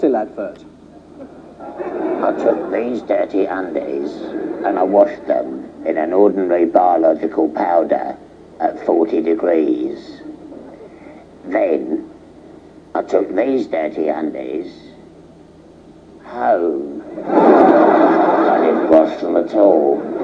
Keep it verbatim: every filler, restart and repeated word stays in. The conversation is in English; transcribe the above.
Still advert. I took these dirty undies and I washed them in an ordinary biological powder at forty degrees. Then I took these dirty undies home. I didn't wash them at all.